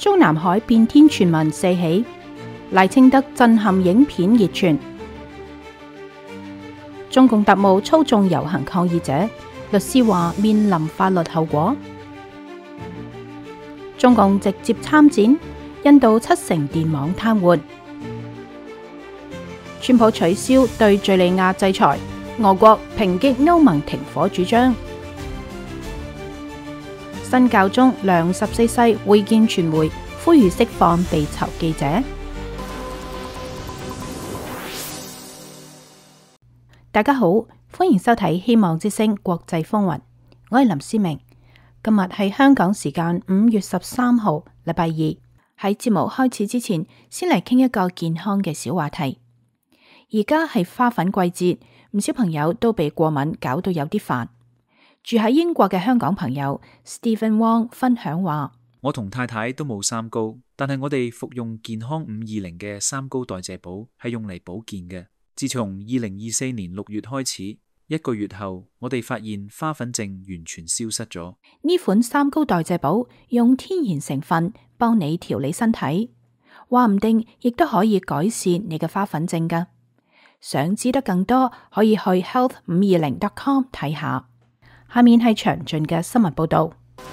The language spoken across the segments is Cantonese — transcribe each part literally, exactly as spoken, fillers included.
中南海變天傳聞四起，賴清德震撼影片熱傳。中共特務操縱遊行抗議者，律師話面臨法律後果。中共直接參戰，印度七成電網癱瘓。川普取消對敘利亞制裁，俄國抨擊歐盟停火主張。新教宗良十四世會見傳媒，呼籲釋放被囚記者。大家好，歡迎收睇希望之聲國際風雲，我係林思明。今日係香港時間五月十三號，禮拜二。喺節目開始之前，先嚟傾一個健康嘅小話題。而家係花粉季節，唔少朋友都被過敏搞到有啲煩。住喺英國嘅香港朋友 Stephen Wong 分享話： 我同太太都冇三高，但係我哋服用健康五二零嘅三高代謝寶係用嚟保健嘅。自從二零二四年六月開始，一個月後，我哋發現花粉症完全消失咗。 呢款三高代謝寶用天然成分幫你調理身體，話唔定亦都可以改善你嘅花粉症㗎。想知得更多，可以去 health 五二零 dot com 睇下。下面係詳盡嘅新聞報道。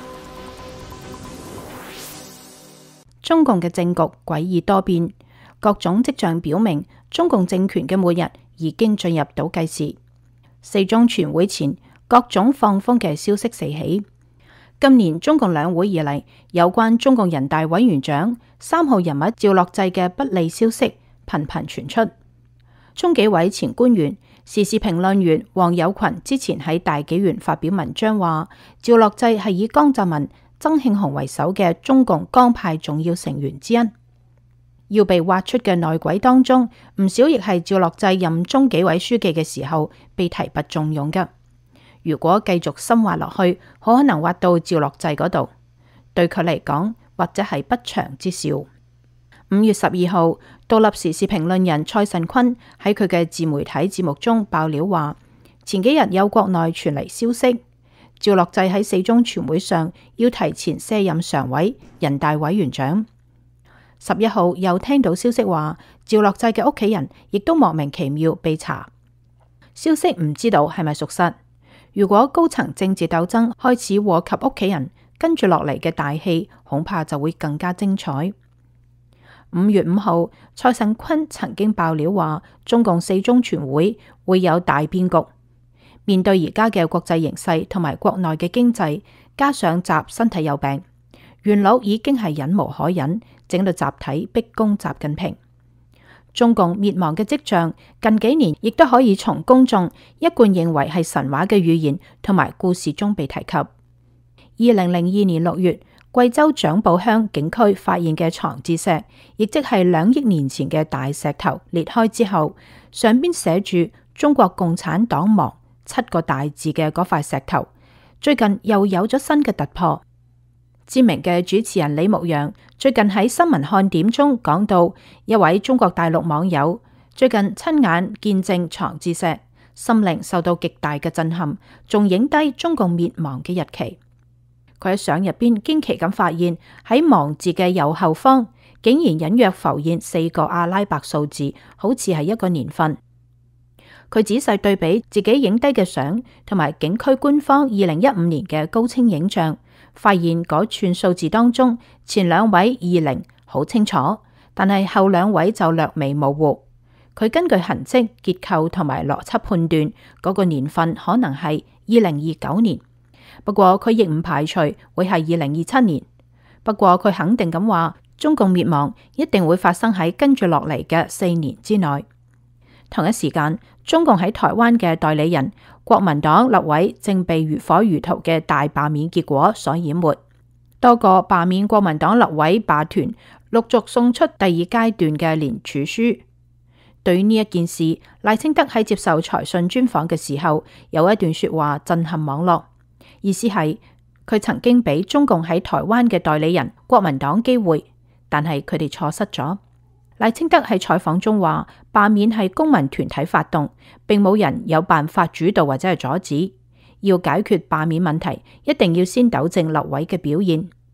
中共嘅政局詭異多變，各種跡象表明，中共政權嘅末日已經進入倒計時。四中全會前，各種放風嘅消息四起。今年中共兩會以嚟，有關中共人大委員長三號人物趙樂際嘅不利消息頻頻傳出。中紀委前官員、時事評論員黃有群之前喺大紀元發表文章話，趙樂際係以江澤民、曾慶紅為首嘅中共江派重要成員之一。要被挖出嘅內鬼當中，唔少亦係趙樂際任中紀委書記嘅時候被提拔重用嘅。如果繼續深挖落去，好可能挖到趙樂際嗰度，對佢嚟講，或者係不祥之兆。五月十二號，獨立時事評論人蔡慎坤喺佢嘅自媒體節目中爆料話，前幾日有國內傳嚟消息，趙樂際喺四中全會上要提前卸任常委、人大委員長。十一號又聽到消息話，趙樂際嘅屋企人亦都莫名其妙被查。消息唔知道係咪屬實。如果高層政治鬥爭開始禍及屋企人，跟住落嚟嘅大戲恐怕就會更加精彩。五月五號，蔡慎坤曾經爆料話，中共四中全會會有大變局。面對而家嘅國際形勢同埋國內嘅經濟，加上習身體有病，元老已經係忍無可忍，整到集體逼宮習近平。中共滅亡嘅跡象，近幾年亦都可以從公眾一貫認為係神話嘅語言同埋故事中被提及。二零零二年六月，貴州蔣寶鄉景區發現嘅藏字石，亦即係兩億年前嘅大石頭裂開之後，上邊寫住中國共產黨亡七個大字嘅嗰塊石頭，最近又有咗新嘅突破。知名嘅主持人李牧陽最近喺新聞看點中講到，一位中國大陸網友最近親眼見證藏字石，心靈受到極大嘅震撼，仲影低中共滅亡嘅日期。佢喺相入邊驚奇咁發現，喺亡字嘅右後方竟然隱約浮現四個阿拉伯數字，好似係一個年份。佢仔細對比自己影低嘅相同埋景區官方二零一五年嘅高清影像，發現嗰串數字當中，前兩位二零好清楚，但係後兩位就略微模糊。佢根據痕跡、結構同埋邏輯判斷，嗰、那個年份可能係二零二九年。不過佢亦唔排除會係二零二七年。不過佢肯定咁話，中共滅亡一定會發生喺跟住落嚟嘅四年之內。同一時間，中共喺台灣嘅代理人國民黨立委正被如火如荼嘅大罷免結果所淹沒。多個罷免國民黨立委罷團陸續送出第二階段嘅聯署書。對於呢一件事，賴清德喺接受財訊專訪嘅時候，有一段說話震撼網絡，意思係佢曾經俾中共喺台灣嘅代理人國民黨機會，但係佢哋錯失咗。賴清德喺採訪中話，罷免係公民團體發動，並冇人有辦法主導或者係阻止。要解決罷免問題，一定要先糾正立委嘅表現。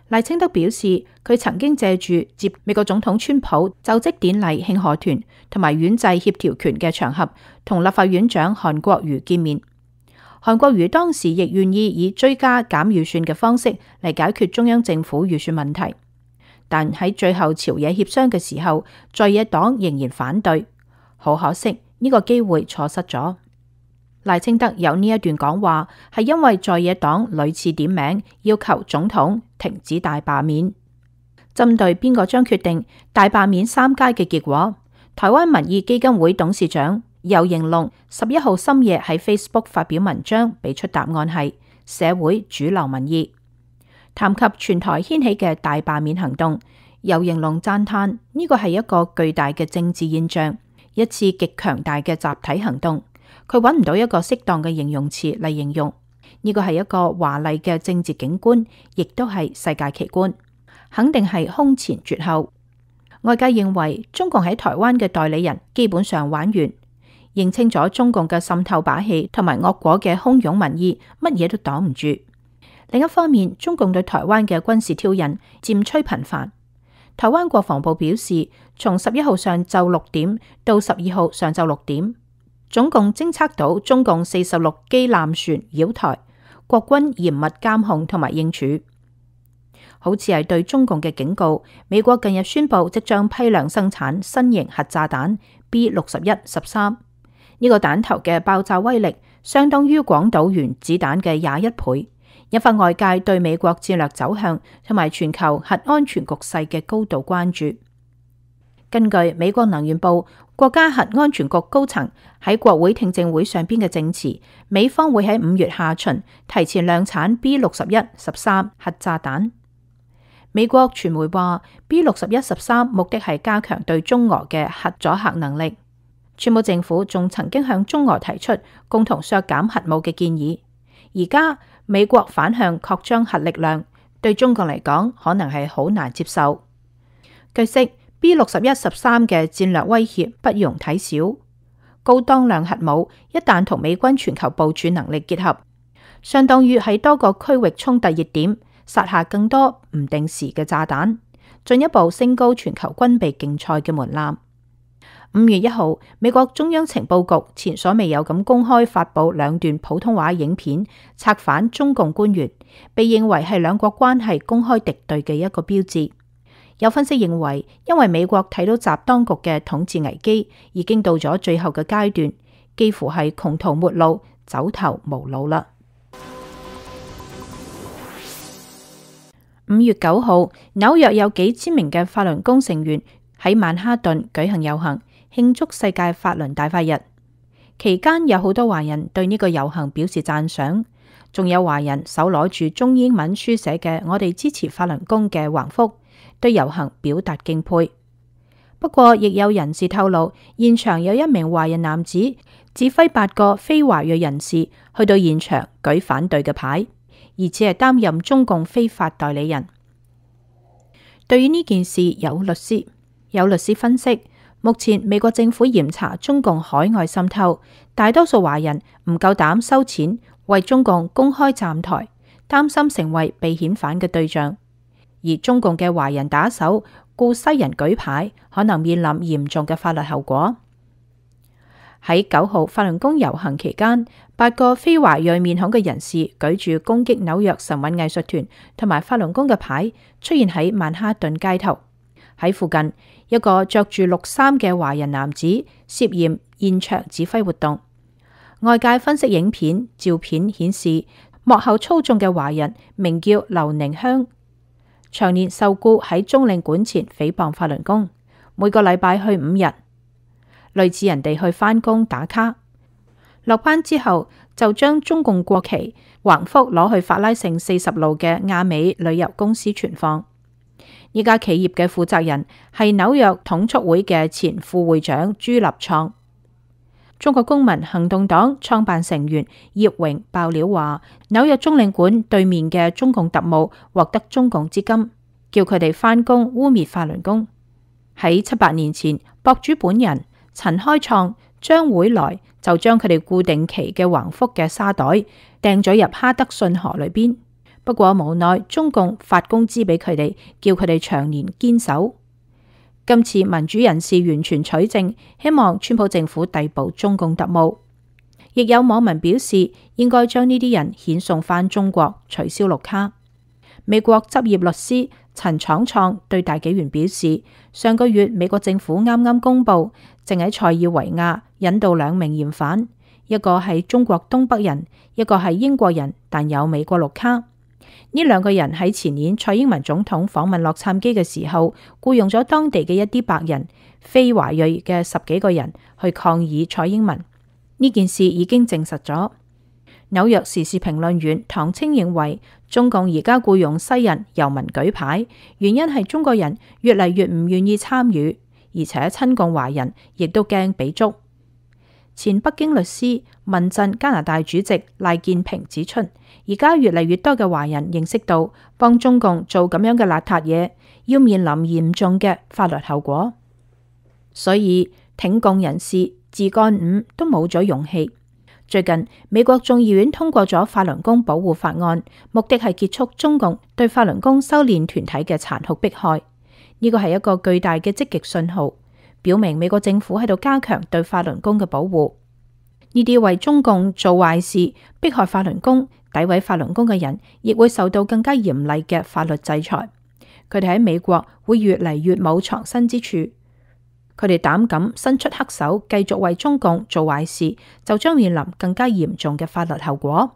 賴清德表示，佢曾經借住接美國總統川普就職典禮慶賀團同埋院制協調權嘅場合，同立法院長韓國瑜見面。韓國瑜當時亦願意以追加減預算嘅方式嚟解決中央政府預算問題，但喺最後朝野協商嘅時候，在野黨仍然反對。好可惜，呢個機會錯失咗。賴清德有呢一段講話，係因為在野黨屢次點名要求總統停止大罷免。針對邊個將決定大罷免三階嘅結果，台灣民意基金會董事長游盈隆十一號深夜喺 Facebook 發表文章，俾出答案係社會主流民意。談及全台掀起嘅大罷免行動，游盈隆讚嘆呢個係一個巨大嘅政治現象，一次極強大嘅集體行動。佢揾唔到一個適當嘅形容詞嚟形容，呢個係一個華麗嘅政治景觀，亦都係世界奇觀，肯定係空前絕後。外界認為中共喺台灣嘅代理人基本上玩完，認清咗中共嘅滲透把戲同埋惡果嘅洶湧民意，乜嘢都擋唔住。另一方面，中共對台灣嘅軍事挑釁漸趨頻繁。台灣國防部表示，從十一號上晝六點到十二號上晝六點，總共偵測到中共四十六機艦船繞台，國軍嚴密監控同埋應處，好似係對中共嘅警告。美國近日宣布即將批量生產新型核炸彈 B 六十一十三，呢個彈頭嘅爆炸威力相當於廣島原子彈嘅廿一倍，引發外界對美國戰略走向同埋全球核安全局勢嘅高度關注。根據美國能源部國家核安全局高層喺國會聽證會上邊嘅證詞，美方會喺五月下旬提前量產 B 六十一十三核炸彈。美國傳媒話 B 六十一十三目的係加強對中俄嘅核阻嚇能力。川普政府仲曾經向中俄提出共同削減核武嘅建議。而家美國反向擴張核力量，對中國嚟講可能係好難接受。據悉，B 六十一十三嘅戰略威脅不容睇小，高當量核武一旦同美軍全球部署能力結合，相當於喺多個區域衝突熱點撒下更多唔定時嘅炸彈，進一步升高全球軍備競賽嘅門檻。五月一號，美國中央情報局前所未有咁公開發布兩段普通話影片，策反中共官員，被認為係兩國關係公開敵對嘅一個標誌。有分析認為，因為美國睇到習當局嘅統治危機已經到咗最後嘅階段，幾乎係窮途末路、走投無路啦。五月九號，紐約有幾千名嘅法輪功成員喺曼哈頓舉行遊行，慶祝世界法輪大法日。期間有好多華人對呢個遊行表示讚賞，仲有華人手攞住中英文書寫嘅我哋支持法輪功嘅橫幅，對遊行表達敬佩。不過，亦有人士透露，現場有一名華人男子指揮八個非華裔人士去到現場舉反對嘅牌，而且係擔任中共非法代理人。對於呢件事，有律師有律師分析，目前美國政府嚴查中共海外滲透，大多數華人唔夠膽收錢為中共公開站台，擔心成為被遣返嘅對象。而中共嘅華人打手雇西人舉牌，可能面臨嚴重嘅法律後果。喺九號法輪功遊行期間，八個非華裔面孔嘅人士舉住攻擊紐約神韻藝術團同埋法輪功嘅牌，出現喺曼哈頓街頭。喺附近，一個着住綠衫嘅華人男子涉嫌現場指揮活動。外界分析影片、照片顯示，幕後操縱嘅華人名叫劉寧香，長年受雇喺中領館前誹謗法輪功，每個禮拜去五日，類似人哋去返工打卡。落班之後就將中共國旗橫幅攞去法拉盛四十路嘅亞美旅遊公司存放。呢家企業嘅負責人係紐約統促會嘅前副會長朱立創。中國公民行動黨創辦成員葉榮爆料話，紐約中領館對面嘅中共特務獲得中共資金，叫佢哋返工污衊法輪功。喺七八年前，博主本人陳開創將會來就將佢哋固定期嘅橫幅嘅沙袋掟咗入哈德遜河裏邊， 不過無奈中共發工資俾佢哋，叫佢哋長年堅守。今次民主人士完全取證，希望川普政府逮捕中共特務。亦有網民表示，應該將呢啲人遣送返中國，取消綠卡。美國執業律師陳闖創對大紀元表示，上個月美國政府啱啱公布，正喺塞爾維亞引渡兩名嫌犯，一個係中國東北人，一個係英國人，但有美國綠卡。呢兩個人喺前年蔡英文總統訪問洛杉磯嘅時候，僱傭咗當地嘅一啲白人、非華裔嘅十幾個人去抗議蔡英文。呢件事已經證實咗。紐約時事評論員唐青認為，中共而家僱傭西人遊民舉牌，原因係中國人越嚟越唔願意參與，而且親共華人亦都驚俾捉。前北京律師民陣加拿大主席賴建平指出，而家越嚟越多嘅華人認識到幫中共做咁樣嘅邋遢嘢，要面臨嚴重嘅法律後果，所以挺共人士自幹五都冇咗勇氣。最近美國眾議院通過咗法輪功保護法案，目的係結束中共對法輪功修煉團體嘅殘酷迫害。呢個係一個巨大嘅積極信號，表明美國政府喺度加強對法輪功嘅保護。呢啲為中共做壞事、迫害法輪功、詆毀法輪功嘅人，亦會受到更加嚴厲嘅法律制裁。佢哋喺美國會越嚟越冇藏身之處。佢哋膽敢伸出黑手，繼續為中共做壞事，就將面臨更加嚴重嘅法律後果。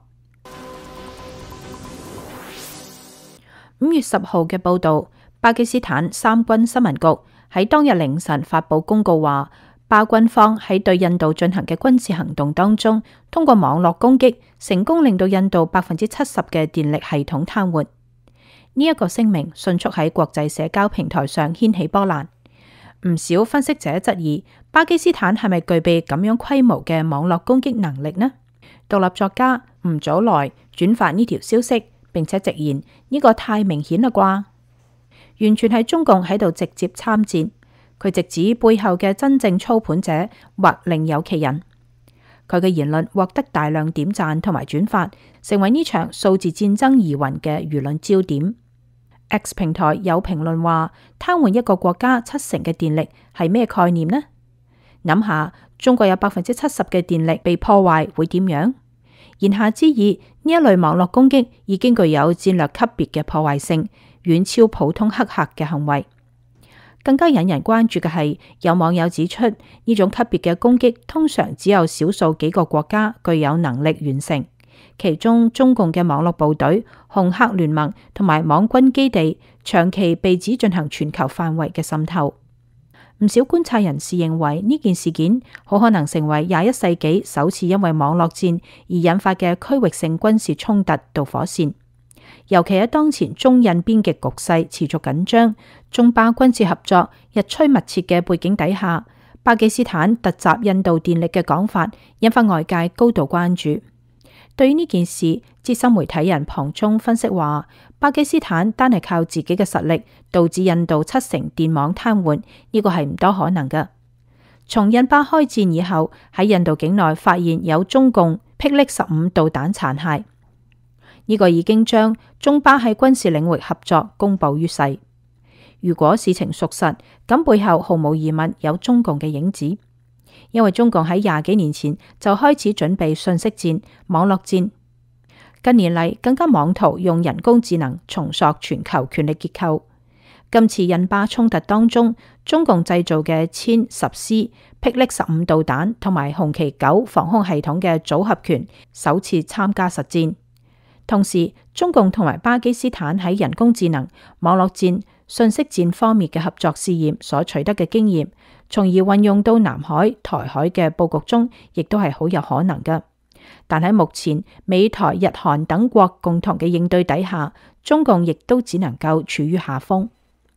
五月十號嘅報道，巴基斯坦三軍新聞局喺當日凌晨發佈公告話，巴軍方喺對印度進行嘅軍事行動當中，通過網絡攻擊，成功令到印度百分之七十嘅電力系統癱瘓。呢一個聲明迅速喺國際社交平台上掀起波瀾。唔少分析者質疑巴基斯坦係咪具備咁樣規模嘅網絡攻擊能力呢？獨立作家吳祖來轉發呢條消息，並且直言呢個太明顯啦啩，完全係中共喺度直接參戰。佢直指背後嘅真正操盤者或另有其人。佢嘅言論獲得大量點讚同埋轉發，成為呢場數字戰爭疑雲嘅輿論焦點。X 平台有評論話，癱瘓一個國家七成嘅電力係咩概念呢？諗下中國有百分之七十嘅電力被破壞會點樣？言下之意，呢一類網絡攻擊已經具有戰略級別嘅破壞性，遠超普通黑客嘅行為。更加引人關注嘅係，有網友指出，呢種級別嘅攻擊通常只有少數幾個國家具有能力完成。其中中共嘅網絡部隊、紅黑聯盟同埋網軍基地長期被指進行全球範圍嘅滲透。唔少觀察人士認為呢件事件好可能成為廿一世紀首次因為網絡戰而引發嘅區域性軍事衝突導火線。尤其喺當前中印邊境局勢持續緊張、中巴軍事合作日趨密切嘅背景底下，巴基斯坦突襲印度電力嘅講法引發外界高度關注。對於呢件事，資深媒體人龐中分析話，巴基斯坦單係靠自己嘅實力導致印度七成電網癱瘓，呢個係唔多可能嘅。從印巴開戰以後，喺印度境內發現有中共霹靂十五導彈殘骸，呢個已經將中巴喺軍事領域合作公布於世。如果事情屬實，咁背後毫無疑問有中共嘅影子。因為中共喺廿幾年前就開始準備信息戰、網絡戰，近年嚟更加妄圖用人工智能重塑全球權力結構。今次印巴衝突當中，中共製造嘅殲十 C 霹靂十五導彈同埋紅旗九防空系統嘅組合拳首次參加實戰。同時，中共同埋巴基斯坦喺人工智能、網絡戰、信息戰方面嘅合作試驗所取得嘅經驗，從而運用到南海、台海嘅布局中，亦都係好有可能嘅。但喺目前美台日韓等國共同嘅應對底下，中共亦都只能夠處於下風。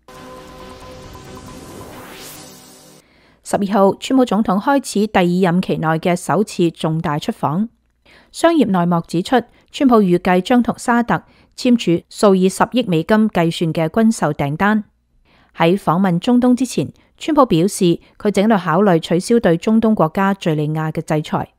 十二號，川普總統開始第二任期內嘅首次重大出訪。商業內幕指出，川普預計將同沙特簽署數以十億美金計算嘅軍售訂單。喺訪問中東之前，川普表示佢正喺度考慮取消對中東國家敘利亞嘅制裁。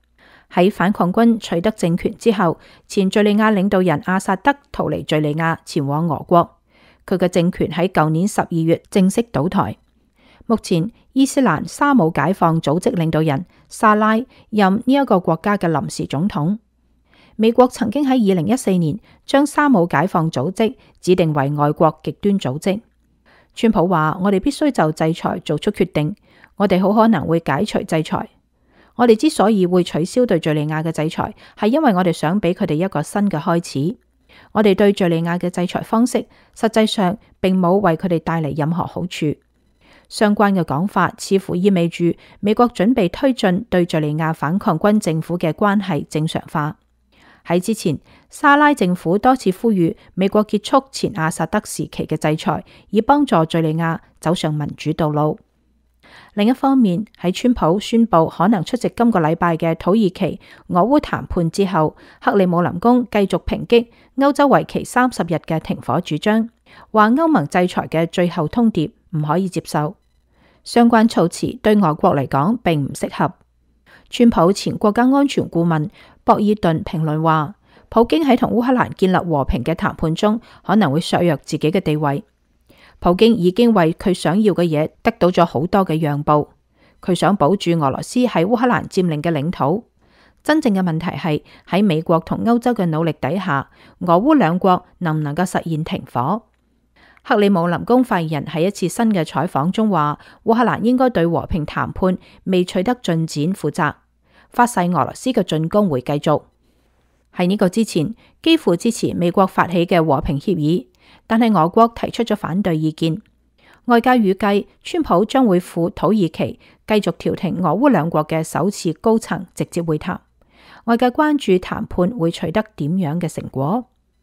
喺反抗軍取得政權之後，前敘利亞領導人阿薩德逃離敘利亞前往俄國，佢嘅政權喺舊年十二月正式倒台。目前伊斯蘭沙姆解放組織領導人沙拉任呢一個國家嘅臨時總統。美國曾經喺二零一四年將沙姆解放組織指定為外國極端組織。川普話：我哋必須就制裁做出決定，我哋好可能會解除制裁。我哋之所以會取消對敘利亞嘅制裁，係因為我哋想俾佢哋一個新嘅開始。我哋對敘利亞嘅制裁方式，實際上並冇為佢哋帶嚟任何好處。相關嘅講法似乎意味住美國準備推進對敘利亞反抗軍政府嘅關係正常化。喺之前，沙拉政府多次呼籲美國結束前阿薩德時期嘅制裁，以幫助敘利亞走上民主道路。另一方面，喺川普宣布可能出席今個禮拜嘅土耳其俄烏談判之後，克里姆林宮繼續抨擊歐洲為期三十日嘅停火主張，話歐盟制裁嘅最後通牒唔可以接受。相關措辭對俄國嚟講並唔適合。川普前國家安全顧問博爾頓評論話，普京喺同烏克蘭建立和平嘅談判中可能會削弱自己嘅地位。普京已經為佢想要嘅嘢得到咗好多嘅讓步，佢想保住俄羅斯喺烏克蘭佔領嘅領土。真正嘅問題係喺美國同歐洲嘅努力底下，俄烏兩國能唔能夠實現停火？克里姆林宮發言人喺一次新嘅採訪中話，烏克蘭應該對和平談判未取得進展負責，發誓俄羅斯嘅進攻會繼續。喺呢個之前，幾乎支持美國發起嘅和平協議，但係俄國提出咗反對意見。外界預計川普將會赴土耳其繼續調停俄烏兩國嘅首次高層直接會談。外界關注談判會取得點樣嘅成果。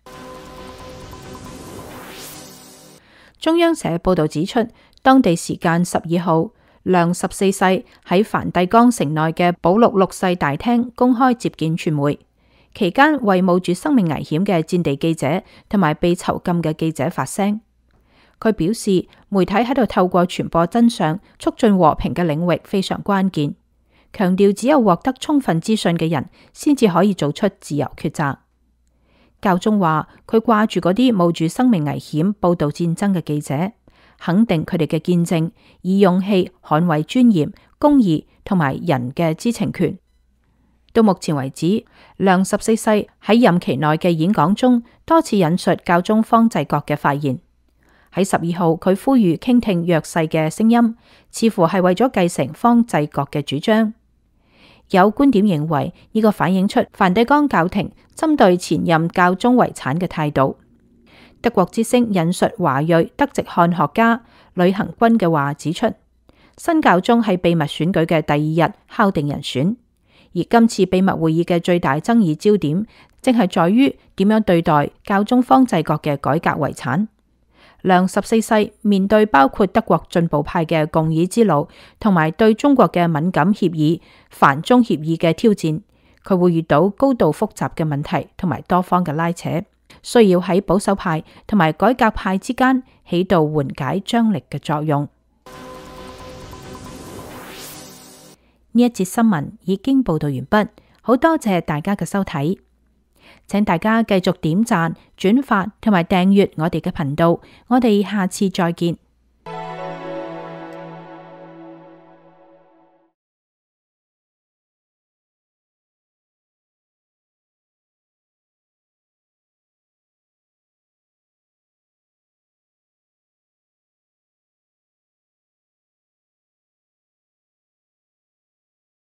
中央社報道指出，當地時間十二號，梁十四世喺梵蒂岡城內嘅保祿六世大廳公開接見傳媒，期間為冒住生命危險嘅戰地記者同埋被囚禁嘅記者發聲。佢表示，媒體喺度透過傳播真相、促進和平嘅領域非常關鍵，強調只有獲得充分資訊嘅人先至可以做出自由抉擇。教宗話佢掛住嗰啲冒住生命危險報道戰爭嘅記者，肯定佢哋嘅見證，以勇氣捍衛尊嚴、公義同埋人嘅知情權。到目前為止，梁十四世喺任期內嘅演講中多次引述教宗方濟各嘅發言。喺十二號，佢呼籲傾聽弱勢嘅聲音，似乎係為咗繼承方濟各嘅主張。有觀點認為，呢個反映出梵蒂岡教廷針對前任教宗遺產嘅態度。德國之聲引述華裔德籍漢學家呂行軍嘅話指出，新教宗係秘密選舉嘅第二日敲定人選，而今次秘密會議嘅最大爭議焦點，正係在於點樣對待教宗方濟各嘅改革遺產。梁十四世面對包括德國進步派嘅共議之路，同埋對中國嘅敏感協議梵中協議嘅挑戰，佢會遇到高度複雜嘅問題同埋多方嘅拉扯，需要喺保守派同埋改革派之間起到緩解張力嘅作用。呢一節新聞已經報道完畢，好多謝大家嘅收睇。請大家繼續點讚、轉發同埋訂閱我哋嘅頻道，我哋下次再見。